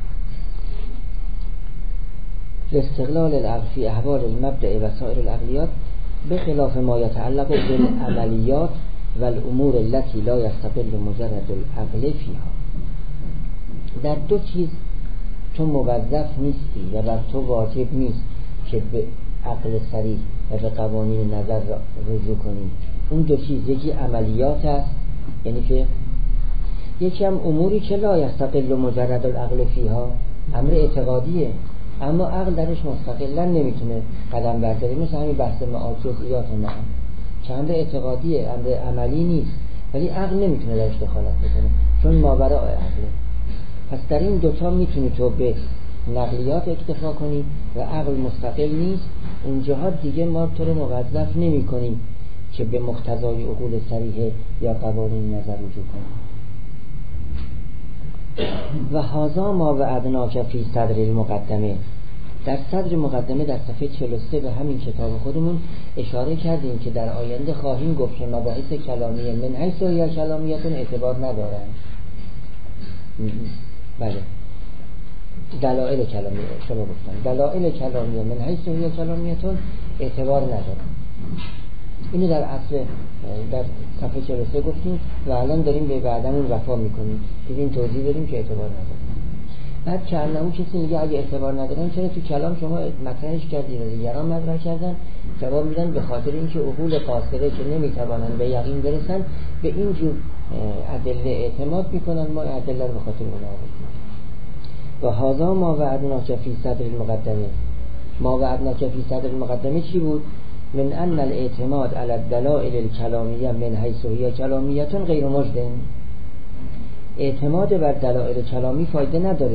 Speaker 1: استقلال العقل فی احوال المبدأ و سایر العقلیات بخلاف ما یتعلق بالعملیات و الامور التي لا يستقل مجرد العقل فيها. در دو چیز تو موظف نیستی و بر تو واجب نیست که به عقل صریح و به قوانین نظر رجوع کنی. اون دو چیز، یکی عملیات است، یعنی که یکی هم اموری که لا یستقل مجرد العقل فیها، امر اعتقادیه اما عقل درش مستقلا نمیتونه قدم برداره، مثل همین بحث معاد جزئیات و معاد که امر اعتقادیه، امر عملی نیست، ولی عقل نمیتونه درش دخالت بکنه چون ماوراء عقله. پس در این دوتا میتونی تو به نقلیات اکتفا کنی و عقل مستقل نیست. اونجاها دیگه ما تو رو موظف نمی کنیم که به مقتضای عقول صریحه یا قوانین نظر رجوع کنی. و هذا ما وعدناک فی صدر المقدمه. در صدر مقدمه در صفحه چهل و سه به همین کتاب خودمون اشاره کردیم که در آینده خواهیم گفت که مباحث کلامیه من حیث یا کلامیتون اعتبار ندارن. بله، دلائل کلامیه شما گفتن دلائل کلامیه من حیث یا کلامیتون اعتبار ندارن. اینو در اصل در صفحه چهل و سه گفتیم و الان داریم به بعدمون وفا میکنیم، دیدیم توضیح بدیم که اعتبار نداره. بعد کارنامو کسی میگه اگه اعتبار ندارن چرا تو کلام شما مطرحش کردید و دیگران مطرح کردن؟ جواب میدن به خاطر اینکه عقول قاصره که نمیتوانن به یقین برسن به این جور ادله اعتماد میکنن. ما ادله رو به خاطر اون آوردیم. و هذا ما وعدناک فی صدر المقدمه. ما وعدناک فی صدر المقدمه چی بود؟ من ان الاعتماد علی الدلائل الکلامیه من حیث هی کلامیه غیر مجد. اعتماد بر دلائل کلامی فایده نداره،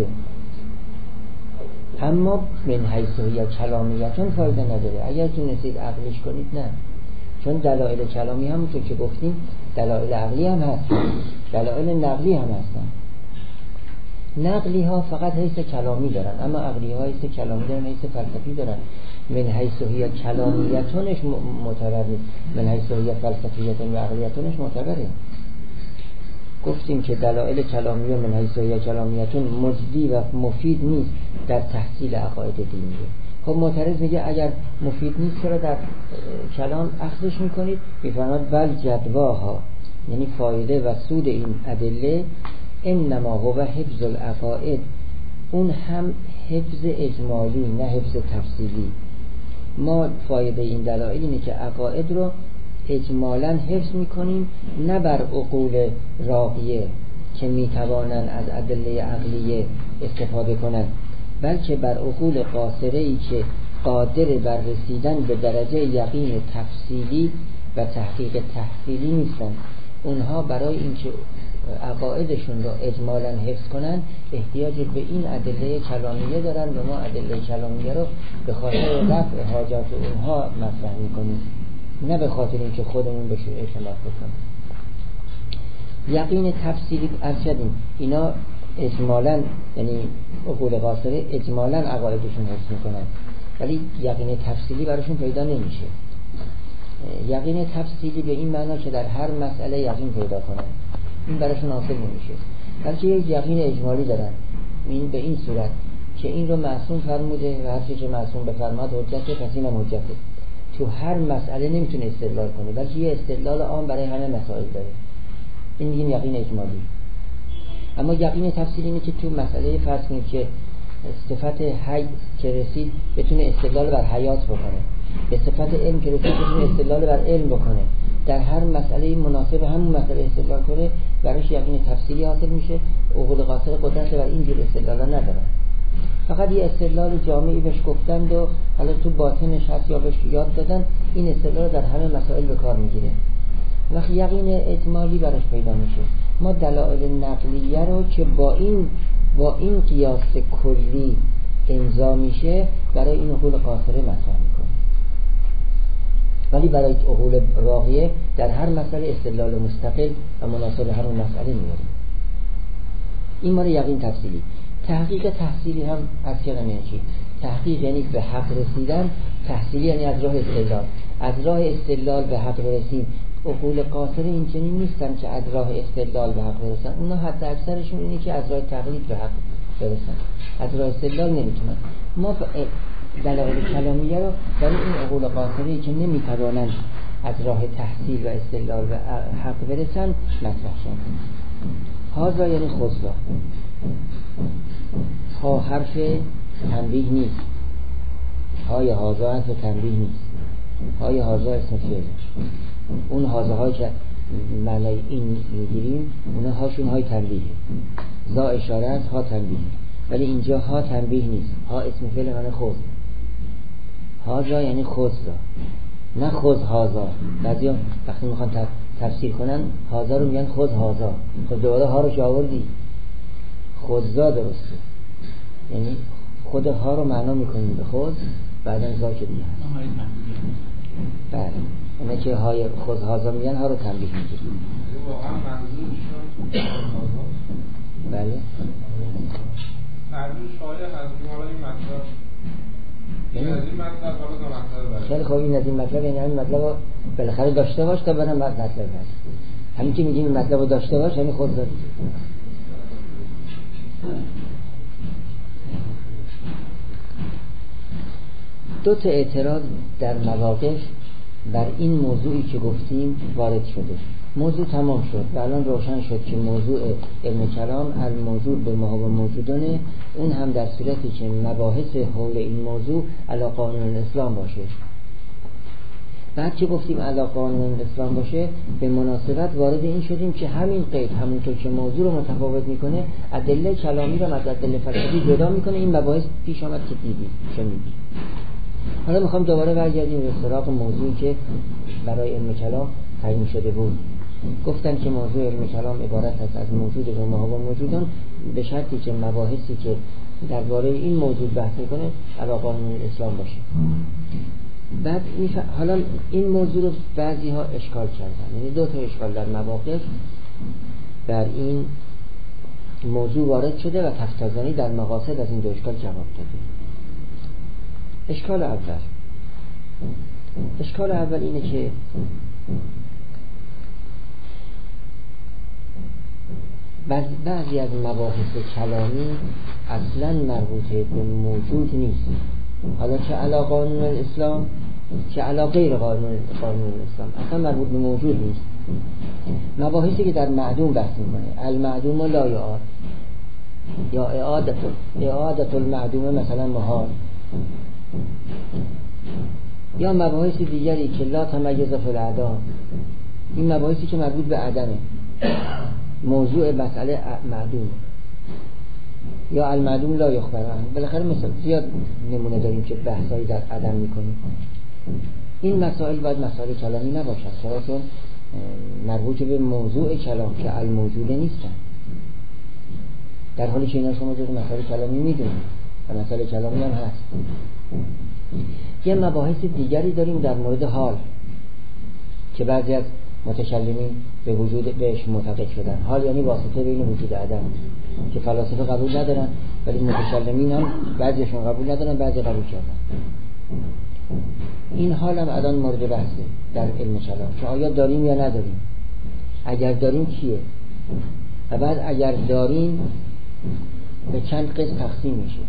Speaker 1: اما من حیث هی کلامیه فایده نداره. اگر تونستید عقلش کنید نه، چون دلائل کلامی همونطور که گفتیم دلائل عقلی هم هست، دلائل نقلی هم هستن. نقلی ها فقط حیث کلامی دارن، اما عقلی ها حیث کلامی دارن، حیث فلسفی دارن. من حیث هی کلامیتونش معتبر نیست، من حیث هی فلسفیتون و عقلیتونش معتبره. گفتیم که دلائل کلامی و من حیث هی کلامیتون مجدی و مفید نیست در تحصیل عقاید دینیه. خب معترض میگه اگر مفید نیست چرا در کلام اخذش میکنید؟ میفرماد بل جدواها، یعنی فایده و سود این ادله انما هو حفظ العقائد، اون هم حفظ اجمالی نه حفظ تفصیلی. ما فایده این دلائل اینه که عقاید رو اجمالاً حفظ میکنیم، نه بر عقول راقیه که میتوانن از ادله عقلیه استفاده کنن، بلکه بر عقول قاصره ای که قادر بر رسیدن به درجه یقین تفصیلی و تحقیق تحصیلی نیستن. اونها برای اینکه عقایدشون رو اجمالاً حفظ کنن احتیاج به این ادله کلامیه دارن و ما ادله کلامیه رو به خاطر رفع حاجات اونها مطرح میکنیم، نه به خاطر اینکه خودمون بهش اعتماد بکنیم. یقین تفصیلی ارشدیم اینا اجمالاً، یعنی عقول قاصره اجمالاً عقایدشون حفظ میکنن، ولی یقین تفصیلی براشون پیدا نمیشه. یقین تفصیلی به این معنا که در هر مسئله یقین پیدا کنن، این براشون حاصل نمیشه، بلکه یک یقین اجمالی دارن. این به این صورت که این رو معصوم فرموده و هر چیزی که معصوم بفرماد حجته، پس اینم حجته. تو هر مسئله نمیتونه استدلال کنه، بلکه یه استدلال عام برای همه مسائل داره. این میگیم یقین اجمالی. اما یقین تفصیلی اینه که تو مسئله فرض کنید که صفت حی که رسید بتونه استدلال بر حیات بکنه، به صفت علم که رسید بتونه استدلال بر علم بکنه، در هر مسئله مناسب همون مسئله استدلال کنه، براش یقین تفصیلی حاصل میشه. عقول قاصر قدرت بر این جور استدلالا ندارن، فقط یه استدلال جامعی بهش گفتند و حالا تو باطنش هست یا بهش یاد دادن، این استدلال در همه مسائل به کار میگیره. وقتی یقین اجمالی براش پیدا میشه، ما دلائل نقلیه رو که با این با این قیاس کلی امضا میشه برای این عقول قاصره مطرح میکنه، ولی برای عقول راقیه در هر مسئله استدلال مستقل و مناسب هر مسئله میاریم. این مال یقین تفصیلی. تحقیق تحصیلی هم از کلمه چی؟ تحقیق یعنی به حق رسیدن، تحصیلی یعنی از راه استدلال. از راه استدلال به حق رسید. عقول قاصره این چنین نیستن که از راه استدلال به حق برسن، اونا حد اکثرشون اینه که از راه تقلید به حق برسن، از راه استدلال نمیتونن. ما دلایل کلامیه رو برای این عقول قاصره که نمیتوانن از راه تحصیل و استدلال به حق برسن مطرح کردیم. هازا یعنی خذا. ها حرف تنبیه نیست، های هازا حرف تنبیه نیست، های هازا اسم فعله. اون هازه های که معنای این میگیریم اونا هاشون های تنبیه، زا اشاره است، ها تنبیه، ولی اینجا ها تنبیه نیست، ها اسم فعل معنی خود. هازا یعنی خذا، نه خذ هازا. بعضیا وقتی میخوان تفسیر کنن هازا رو میگن خذ هازا، خب دوباره ها رو که آوردی، خذا درسته، یعنی خود ها رو معنا میکنیم به خود، بعدن زا که دیگه هست. بله اینه که های خود هازا میگن، ها رو تنبیه میگیریم.
Speaker 4: واقعا منظورشون هازا؟
Speaker 1: بله
Speaker 4: منظور شایع هست حالا این مطلب این از این مطلب حالا تا مطلب بره.
Speaker 1: خیلی خوب، این از این مطلب یعنی همین مطلب رو بالاخره داشته باش تا برم بعد مطلب هست. همین که میگیم این مطلب رو داشته باش همین خود داری. دو تا اعتراض در مواقف بر این موضوعی که گفتیم وارد شده. موضوع تمام شد و الان روشن شد که موضوع علم کلام الموجود به ما و موجودانه، اون هم در صورتی که مباحث حول این موضوع علی قانون اسلام باشه. بعد که گفتیم علی قانون اسلام باشه، به مناسبت وارد این شدیم که همین قید همونطور که موضوع رو متفاوت میکنه، ادله کلامی رو از ادله فلسفی جدا میکنه. این مباحث پیش آمد که دیدید شنیدید. حالا میخوام دوباره برگردیم به سراغ موضوعی که برای علم کلام تعیین شده بود. گفتن که موضوع علم کلام عبارت است از موجود به ما و موجودان، به شرطی که مباحثی که درباره این موضوع بحث میکنه علی قانون اسلام باشه. بعد حالا این موضوع رو بعضی ها اشکال کردن، یعنی دو تا اشکال در مواقف در این موضوع وارد شده و تفتازانی در مقاصد از این دو اشکال جواب داده. اشکال اول اشکال اول اینه که بعضی از مباحث کلامی اصلا مربوطه به موجود نیست، حالا چه علی قانون الاسلام چه علی غیر قانون قانون الاسلام اصلا مربوط به موجود نیست. مباحثی که در معدوم بحث میکنه، المعدوم لا یعاد یا اعادت اعادت المعدوم مثلا محال، یا مباحث دیگری که لا تمیز فی العدم، این مباحثی که مربوط به عدمه، موضوع مسئله معدوم، یا المعدوم لا یخبر عنه. بالاخره مثلا زیاد نمونه داریم که بحثایی در عدم میکنیم. این مسائل باید مسائل کلامی نباشد، چرا چون مربوط به موضوع کلام که الموجوده نیستن، در حالی که اینا شما جز مسائل کلامی میدونید و مسائل کلامی هم هست. یه مباحث دیگری داریم در مورد حال که بعضی از متکلمین به وجود بهش معتقد شدن. حال یعنی واسطه بین وجود عدم که فلاسفه قبول ندارن، ولی متکلمین هم بعضیشون قبول ندارن، بعضی قبول کردن. این حال هم الان مورد بحثه در علم کلام که آیا داریم یا نداریم، اگر داریم کیه، و بعد اگر داریم به چند قسم تقسیم میشه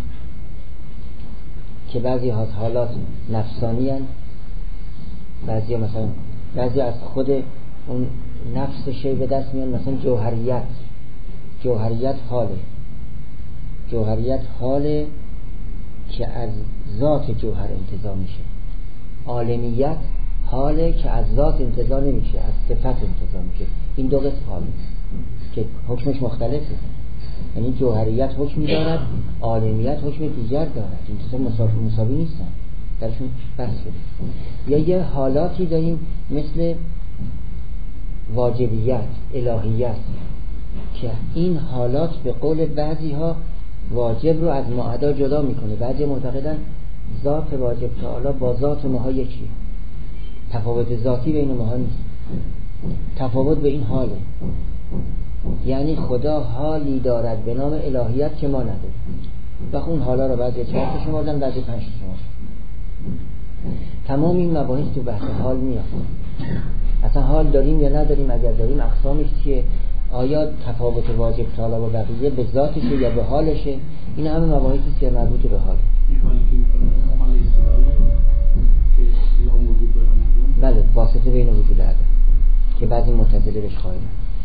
Speaker 1: که بعضی از حالات نفسانی هستند، بعضی مثلا بعضی از خود اون نفس شی به دست میان، مثلا جوهریت جوهریت حاله جوهریت حاله که از ذات جوهر انتزاع میشه. عالمیت حاله که از ذات انتزاع نمیشه، از صفت انتزاع میشه. این دو قسم حاله که حکمش مختلفه، یعنی جوهریت حکم دارد، عالمیت حکم دیگر دارد، این دو مساوی, مساوی نیستن، درشون بحث شده. یا یه حالاتی داریم مثل واجبیت، الهیت، که این حالات به قول بعضی ها واجب رو از معدا جدا میکنه. بعضی معتقدن ذات واجب تعالی با ذات ماها یکیه، تفاوت ذاتی بین ماها نیست، تفاوت به این حاله، یعنی خدا حالی دارد به نام الهیت که ما نداریم. و اون حالا رو بعضی چهار تا شمردن، بعضی پنج تا شمردن. تمام این مباحث تو بحث حال میاد. اصلا حال داریم یا نداریم، اگر داریم اقسامش چیه، آیا تفاوت واجب تعالی با بقیه به ذاتشه یا به حالشه. این همه مباحثی که مربوط به حال.
Speaker 2: این حالی که میکنه حال استدلالی که یا موجود بلا مدون،
Speaker 1: بله، واسطه بین وجود عدم که بعضی معتزله بهش قائلن.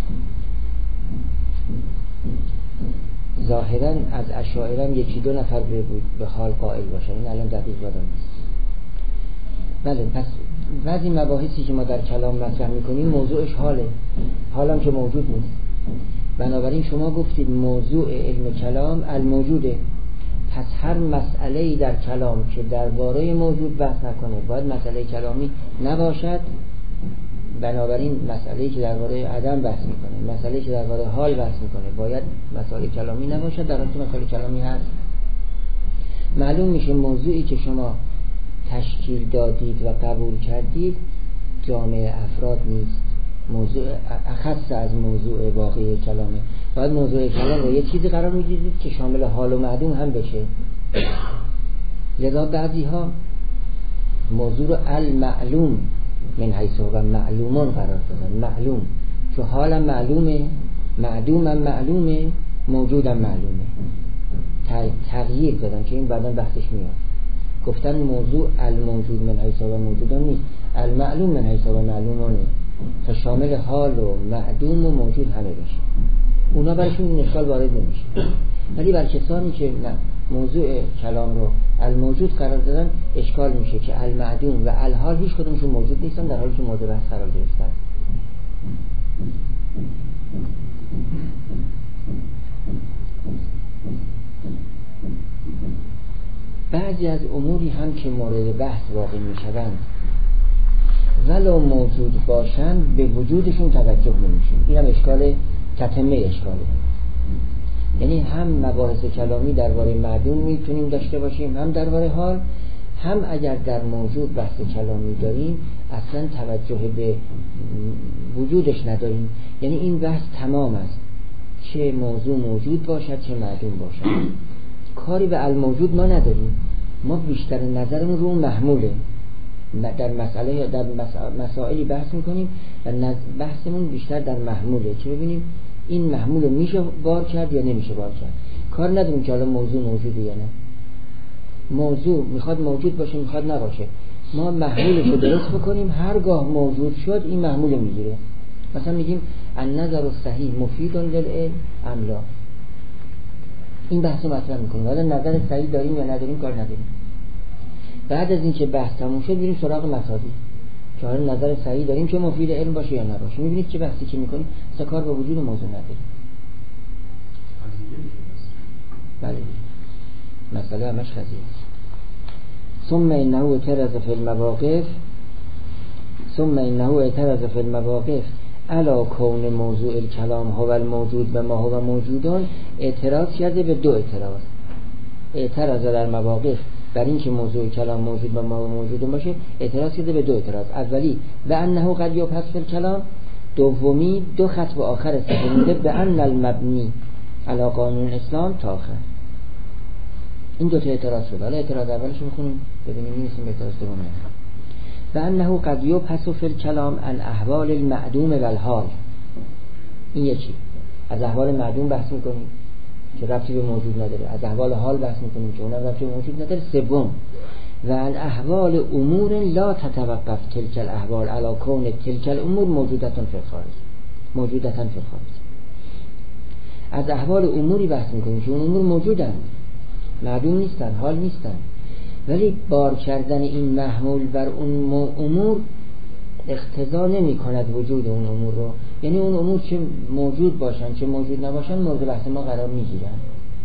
Speaker 1: ظاهرا از اشاعره هم یکی دو نفر به, به حال قائل باشن، این الان دقیق یادم نیست. بله، پس بعضی مباحثی که ما در کلام مطرح میکنیم موضوعش حاله، حالم که موجود نیست. بنابراین شما گفتید موضوع علم کلام الموجوده، پس هر مسئله‌ای در کلام که درباره موجود بحث نکنه باید مسئله کلامی نباشد. بنابراین مسئله‌ای که درباره عدم بحث میکنه، مسئله‌ای که درباره حال بحث میکنه باید مسئله کلامی نباشد، در حالی که مسئله کلامی هست. معلوم میشه موضوعی که شما تشکیل دادید و قبول کردید جامعه افراد نیست، موضوع اخص از موضوع واقعی کلامه. باید موضوع کلام رو یه چیزی قرار میدیدید که شامل حال و معدوم هم بشه. لذا بعضی ها موضوع رو المعلوم من حیث و معلومان قرار دادن. معلوم چون حالم معلومه، معدومم معلومه، موجودم معلومه، تغییر دادن که این بعدا بحثش میاد. گفتن موضوع الموجود من حیث و موجودان نیست، المعلوم من حیث و معلومانه. تا شامل حال و معدوم و موجود همه بشه. اونا برشون این اشکال وارد نمیشه، ولی بر کسانی که موضوع کلام رو الموجود قرار دادن اشکال میشه که المعدوم و الحال هیچ کدومشون موجود نیستن، در حالی که مورد بحث قرار گرفتن. بعضی از اموری هم که مورد بحث واقع میشوند ولو موجود باشند به وجودشون توجه نمیشه. این هم اشکال تتمه اشکاله. یعنی هم مباحث کلامی درباره معدوم میتونیم داشته باشیم، هم درباره حال، هم اگر در موجود بحث کلامی داریم اصلا توجه به وجودش نداریم. یعنی این بحث تمام است، چه موضوع موجود باشد چه معدوم باشد، کاری به الموجود ما نداریم. ما بیشتر نظرمون رو محموله، در مسئله در مسائلی بحث میکنیم و بحثمون بیشتر در محموله که ببینیم این محمول رو میشه بار کرد یا نمیشه بار کرد. کار نداریم که حالا موضوع موجوده یا نه. موضوع میخواد موجود باشه میخواد نباشه، ما محمولش رو درست بکنیم، هرگاه موجود شد این محمول میگیره. مثلا میگیم النظر الصحیح مفید للعلم ام لا، این بحث رو مطرح میکنیم، حالا نظر صحیح داریم یا نداریم کار نداریم. بعد از اینکه بحث تموم شد میریم سراغ مصادیق که حالا نظر صحیح داریم که مفید علم باشه یا نباشه. میبینید چه بحثی که میکنیم اصلا کار با وجود موضوع نداریم. بله مسئله همش قضیه است. ثم انه اعترض فی المواقف ثم انه اعترض فی المواقف علا کون موضوع الکلام هو الموجود به ما هو موجودون. اعتراض کرده به دو اعتراض. اعتراض در مواقف بر این که موضوع کلام موجود به ما هو موجودون باشه، اعتراض کرده به دو اعتراض. اولی به انه قد یبحث فی الکلام، دومی دو خط به آخر صفحه میده به ان المبنی علی قانون اسلام تا آخر. این دو تا اعتراض شد. حالا اعتراض اولش رو میخونیم ببینیم میرسیم به اعتراض دوم. و انه قد یبحث فی الکلام عن احوال المعدوم و الحال. این یکی از احوال معدوم بحث میکنیم که ربطی به موجود نداره، از احوال حال بحث میکنیم که اونم ربطی به موجود نداره. سوم و عن احوال امور لا تتوقف تلك الاحوال علی کون تلك الامور موجودة فی الخارج موجودة فی الخارج. از احوال اموری بحث میکنیم که اون امور موجودن، معدوم نیستن، حال نیستن، ولی بار کردن این محمول بر اون امور اقتضا نمی کند وجود اون امور رو. یعنی اون امور چه موجود باشن چه موجود نباشن مورد بحث ما قرار می گیرن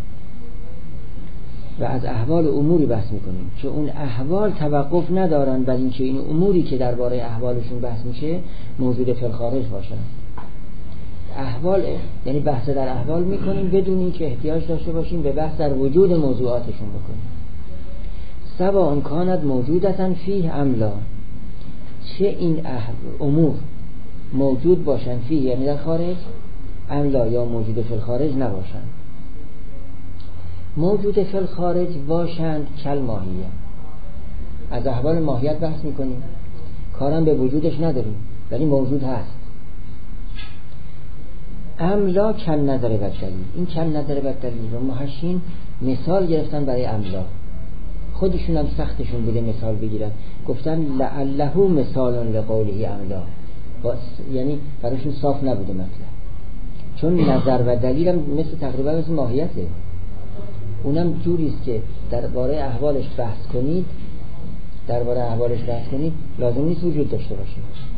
Speaker 1: و از احوال اموری بحث میکنیم که اون احوال توقف ندارن بر اینکه این اموری که درباره احوالشون بحث میشه موجود فی الخارج باشن. احوال یعنی بحث در احوال میکنیم بدون اینکه احتیاج داشته باشیم به بحث در وجود موضوعاتشون بکنیم. سواء کانت موجودتن فیه ام لا، چه این امور موجود باشن فیه یعنی در خارج، ام لا یا موجود فی الخارج نباشن. موجود فی الخارج باشند کل ماهیه، از احوال ماهیت بحث میکنیم، کارم به وجودش نداریم ولی موجود هست. املا کم نداره بددلیل، این کم نداره بددلیل رو محشین مثال گرفتن برای املا، خودشون هم سختشون بوده مثال بگیرن، گفتن لعله مثال لقوله املا، یعنی براشون صاف نبوده مطلب، چون نظر و دلیل هم مثل تقریبا مثل ماهیته، اونم جوریست که درباره احوالش بحث کنید درباره احوالش بحث کنید لازم نیست وجود داشته باشه،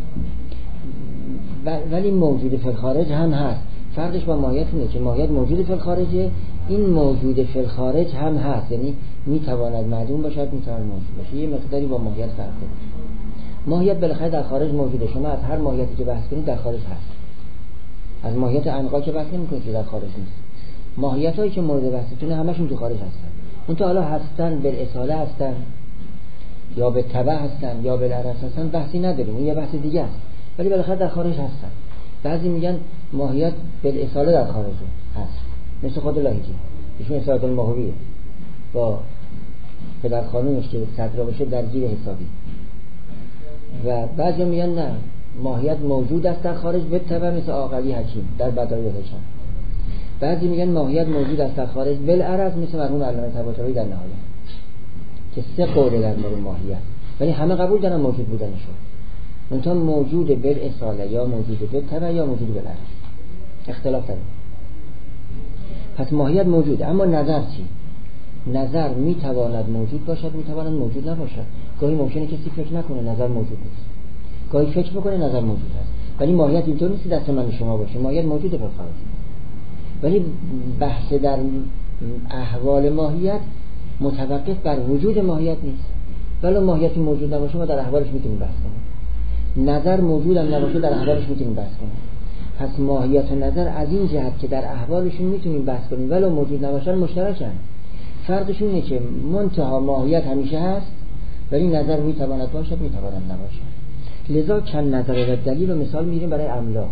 Speaker 1: ولی موجود فی الخارج هم هست. فرقش با ماهیت اینه که ماهیت موجود فی الخارجه، این موجود فی الخارج هم هست، یعنی میتواند معدوم باشد میتواند موجود باشه، یه مقداری با ماهیت فرق داره. ماهیت بالاخره در خارج موجوده، شما از هر ماهیتی که بحث کنید در خارج هست، از ماهیت انقا که بحث نمی‌کنید که در خارج نیست. ماهیت هایی که مورد بحثتونه همشون تو خارج هستن، اون تو حالا هستن بالاصاله هستن یا به تبع هستن یا بالعرض هستن بحثی نداریم، این یه بحث دیگه است، ولی بالاخره در خارج هستن. بعضی میگن ماهیت بالاصاله در خارج هست، مثل خود لاهیجی ایشون اصالت الماهویه با پدر خانومش که صدرا بشه درگیر حسابی، و بعضی میگن نه ماهیت موجود است در خارج به تبع مثل آقلی حکیم در بدایع روشن. بعضی میگن ماهیت موجود است در خارج بالعرض مثل مرحوم علامه طباطبایی در نهایت، که سه قوله در مورد ماهیت، ولی همه قبول دارن موجود بودنشو. منتها موجود بالاصاله یا موجود بالتبع یا موجود بالعکس، اختلاف داره. پس ماهیت موجوده، اما نظر چی؟ نظر میتواند موجود باشد، میتواند موجود نباشد. گاهی ممکنه کسی فکر نکنه نظر موجود نیست، گاهی فکر بکنه نظر موجود است، ولی ماهیت اینطور نیست دست من شما باشه، ماهیت موجوده به خارج. ولی بحث در احوال ماهیت متوقف بر وجود ماهیت نیست، ولی ماهیتی موجود نباشه ما در احوالش میتونیم بحث کنیم، نظر موجود هم نباشه در احوالش میتونیم بحث کنیم. پس ماهیت و نظر از این جهت که در احوالشون میتونیم بحث کنیم ولی موجود نباشن مشترکن. فرقشون اینه که منتها ماهیت همیشه هست ولی نظر میتواند باشد میتواند نباشد. لذا کن نظر و دلیل و مثال میریم برای املاک.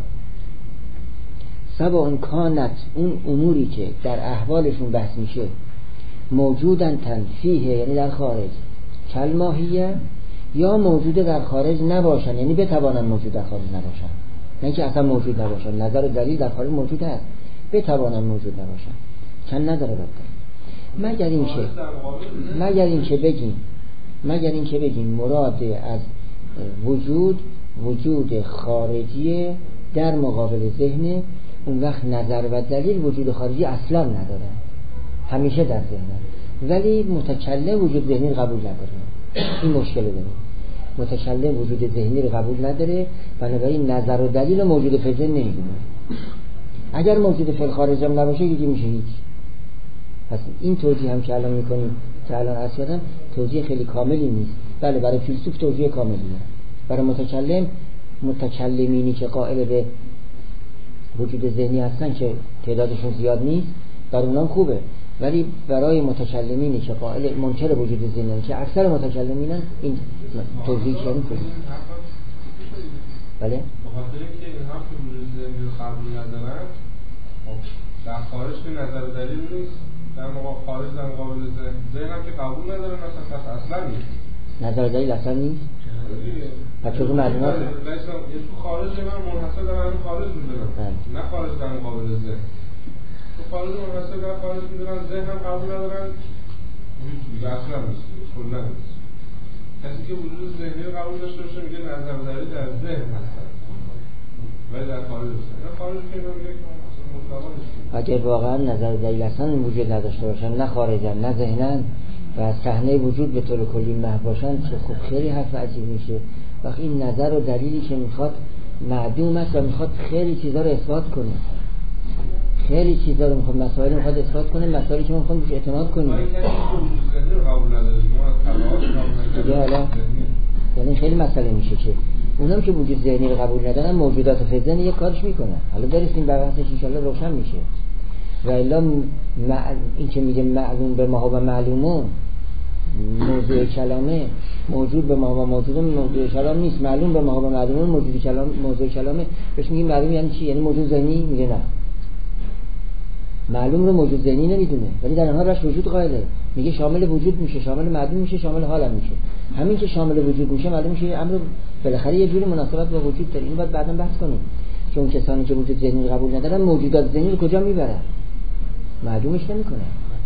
Speaker 1: سبا اون کانت، اون اموری که در احوالشون بحث میشه موجودن تنفیه یعنی در خارج، کل ماهیه، یا موجود در خارج نباشن یعنی بتوانن موجود در خارج نباشن، نه که اصلا موجود نباشن. نظر و دلیل در خارج موجود هست، بتوانن موجود نباشن. کن نداره بکنن. مگر این که مگر این که بگیم مگر این که بگیم مراد از وجود وجود خارجی در مقابل ذهن، اون وقت نظر و دلیل وجود خارجی اصلا نداره، همیشه در ذهنه، ولی متکلم وجود ذهنی قبول نداره. این مشکل داره، متکلم وجود ذهنی رو قبول نداره، بنابراین نظر و دلیل موجود فی ذهن نمیدونه. اگر موجود فی الخارج هم نباشه یکی میشه هیچ. پس این توضیح هم که الان میکنیم که الان عرض کردم توضیح خیلی کاملی نیست. بله برای فیلسوف توضیح کاملیه، برای متکلم متکلمینی که قائل به وجود ذهنی هستن که تعدادشون زیاد نیست برای اونام خوبه، ولی برای متکلمینی که قائل منکر وجود ذهنی که اکثر متکلمینن این توضیح کردن خوبه. بله
Speaker 4: بخاطر اینکه اینها که وجود ذهنی رو قبول ندارن در خارج که نظر و دلیل نیست، در مقابل خارج در مقابل ذهن ذهن هم که قبول ندارن اصلا پس اصلا نیست،
Speaker 1: نظر و دلیل اصلا نیست. پس چون معلومات
Speaker 4: یه تو خارج من منحصر در همین خارج میدونم، نه خارج در مقابل ذهن. تو خارج منحصر در خارج میدونن، ذهن هم قبول ندارن، هیچ دیگه اصلا نیست، کلا نیست. کسی که وجود ذهنی رو قبول داشته باشه میگه نظر و دلیل در ذهن هستن ولی در خارج هستن. در خارج که میگه
Speaker 1: اگر واقعا نظر و دلیل اصلا وجود نداشته باشن، نه خارجن نه ذهنن و از صحنه وجود به طور کلی محو باشن، چه خوب خیلی حرف عجیب میشه. وقتی این نظر و دلیلی که میخواد معدوم است و میخواد خیلی چیزا رو اثبات کنه، خیلی چیزا رو میخواد، مسائل رو میخواد اثبات کنه، مسائلی که ما میخوام روش اعتماد کنیم. دیگه حالا یعنی خیلی مسئله میشه که اونم که وجود ذهنی رو قبول ندارن موجودات فی ذهن یک کارش میکنن. حالا برسیم به بحثش ان شاء الله روشن میشه. و الا مع... این که میگه معلوم به ما و معلومون موضوع کلامه، موجود به ما و موجود موضوع کلام نیست، معلوم به ما و معلومون موجود کلام موضوع کلامه. بهش میگیم معلوم یعنی چی؟ یعنی موجود ذهنی؟ میگه نه، معلوم رو موجود ذهنی نمیدونه ولی در اونها راش وجود قائله. میگه شامل وجود میشه، شامل معدوم میشه، شامل حال هم میشه. همین که شامل وجود میشه معلوم میشه امر بالاخره یه جوری مناسبت با وجود داره. این باید بعداً بحث کنیم که اون کسانی که وجود ذهنی قبول ندارن موجودات ذهنی رو کجا میبرن؟ معدومش نمیکنه.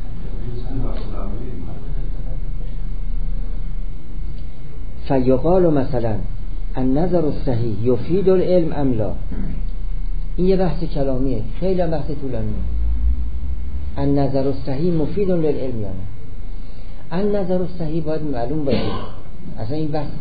Speaker 1: فیقال مثلا النظر الصحیح یفید العلم ام لا. این یه بحث کلامیه، خیلی بحث طولانیه. النظر الصحیح مفید للعلم یا نه؟ النظر الصحیح باید معلوم باشه. اصلا این بحث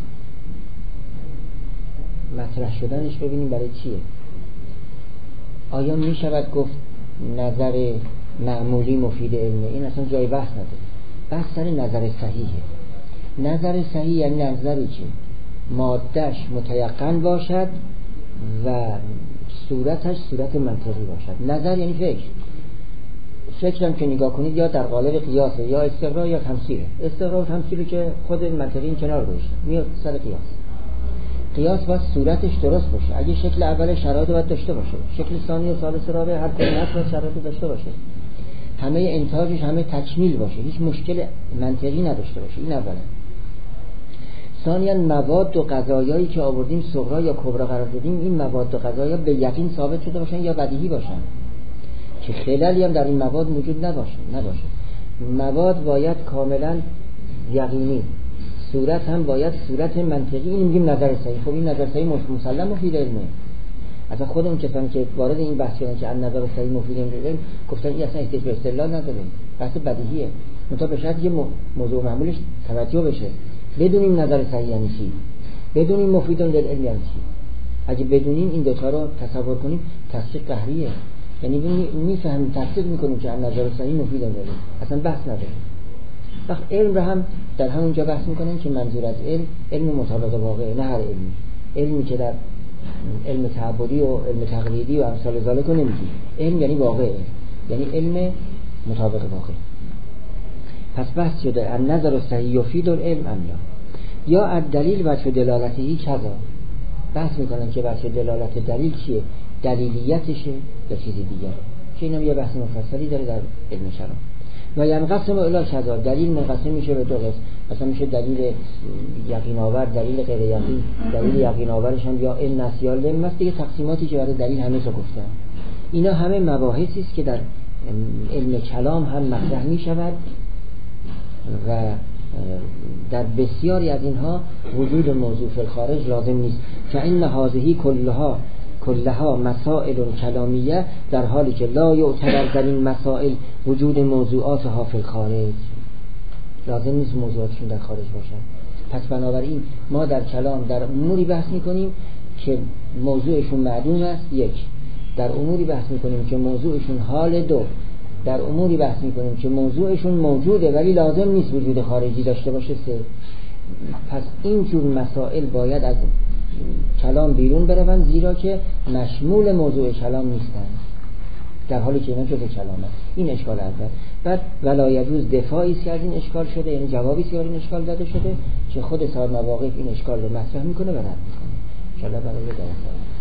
Speaker 1: مطرح شدنش ببینیم برای چیه. آیا می شود گفت نظر معمولی مفید علمه؟ این اصلا جای بحث نداره. بحث سر نظر صحیحه. نظر صحیح یعنی نظری که مادهش متیقن باشد و صورتش صورت منطقی باشد. نظر یعنی فکر. فکر هم که نگاه کنید یا در قالب قیاسه یا استقرار یا تمثیله. استقرار و تمثیلی که خود منطقی این کنار گذاشته میاد سر قیاس. قیاس باید صورتش درست باشه. اگه شکل اول شرایط باید داشته باشه، شکل ثانی و ثالث رابع هر کدوم باید شرایط داشته باشه، همه انتاجش همه تکمیل باشه، هیچ مشکل منطقی نداشته باشه. این اوله. ثانیاً مواد و قضایایی که آوردیم صغرا یا کبرا قرار دادیم، این مواد و قضایا به یقین ثابت شده باشن یا بدیهی باشن که خلالی هم در این مواد موجود نباشه. نباشه مواد باید کاملا یقینی صورت هم باید صورت منطقی، این میگیم نظر صحیح. خب این نظر صحیح مسلم مفید علمه. اصلا خود اون کسانی که وارد این بحث شدن که ان نظر صحیح مفید علم گفتن این اصلا احتیاج به استدلال نداره، بحث بدیهیه. منتها به شرطی که موضوع معمولش توجه بشه، بدونیم نظر صحیح یعنی چی، بدونیم مفید للعلم یعنی چی. اگه بدونیم این دوتا رو تصور کنیم تصدیق قهریه، یعنی میفهمیم تصدیق میکنیم که ان نظر صحیح مفید علم، اصلا بحث نداره. وقت علم رو هم در همونجا بحث میکنن که منظور از علم علم مطابق واقع، نه هر علمی. علمی که در علم تعبدی و علم تقلیدی و امثال ذالک رو نمیگیم. علم یعنی واقع، یعنی علم مطابق واقع. پس بحث شده ان نظر صحیح یفید العلم ام لا، یا الدلیل وجه دلالتی کذا. بحث میکنن که وجه دلالت دلیل چیه، دلیلیتشه یا چیزی دیگره، که اینم یه بحث مفصلی داره در علم کلام. و ینقسم الی کذا، دلیل منقسم میشه به دو قسم. مثلا میشه دلیل یقین آور، دلیل غیر یقین. دلیل یقین آورش هم یا علم است یا لم است دیگه، تقسیماتی که برای دلیل همه تا گفتن. اینا همه مباحثی است که در علم کلام هم مطرح میشود و در بسیاری از اینها وجود موضوع فی الخارج لازم نیست. فإن هذه کلها کلها مسائل کلامیه، در حالی که لا یعتبر در این مسائل وجود موضوعاتها فی الخارج، لازم نیست موضوعاتشون در خارج باشن. پس بنابراین ما در کلام در اموری بحث میکنیم که موضوعشون معدوم است، یک. در اموری بحث میکنیم که موضوعشون حال، دو. در اموری بحث میکنیم که موضوعشون موجوده ولی لازم نیست وجود خارجی داشته باشه، سه. پس این جور مسائل باید از کلام بیرون بروند، زیرا که مشمول موضوع کلام نیستن، در حالی که اینا جزء کلامه. این اشکال اول. بعد ولا یجوز دفاعی است که از این اشکال شده، یعنی جوابی است که این اشکال داده شده، که خود صاحب مواقف این اشکال رو مطرح میکنه و رد میکنه. ان شاء الله برای درس